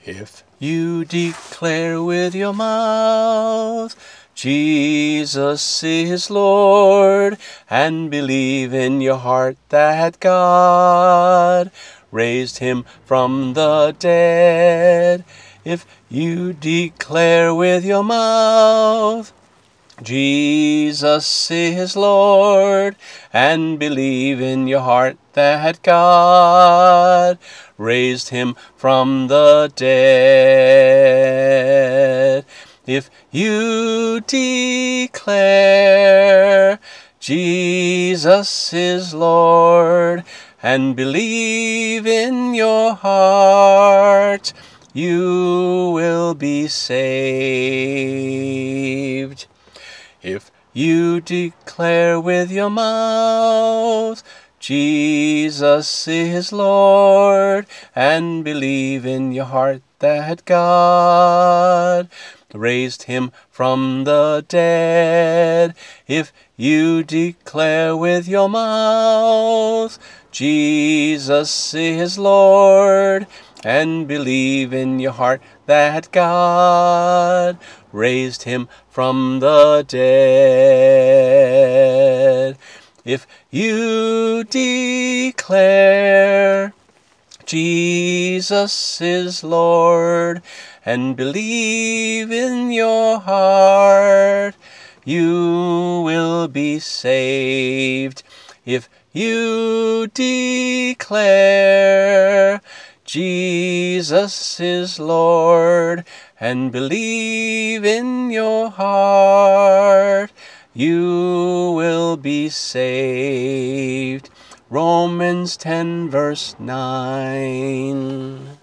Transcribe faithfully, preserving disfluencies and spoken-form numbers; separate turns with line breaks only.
If you declare with your mouth Jesus is Lord, and believe in your heart that God raised him from the dead, if you declare with your mouth Jesus is Lord, and believe in your heart that God raised him from the dead. If you declare Jesus is Lord, and believe in your heart, you will be saved. If you declare with your mouth Jesus is Lord, and believe in your heart that God raised him from the dead, if you declare with your mouth Jesus is Lord, and believe in your heart that God raised him from the dead. If you declare Jesus is Lord, and believe in your heart, you will be saved. If you declare Jesus is Lord, and believe in your heart, you will be saved. Romans ten verse nine.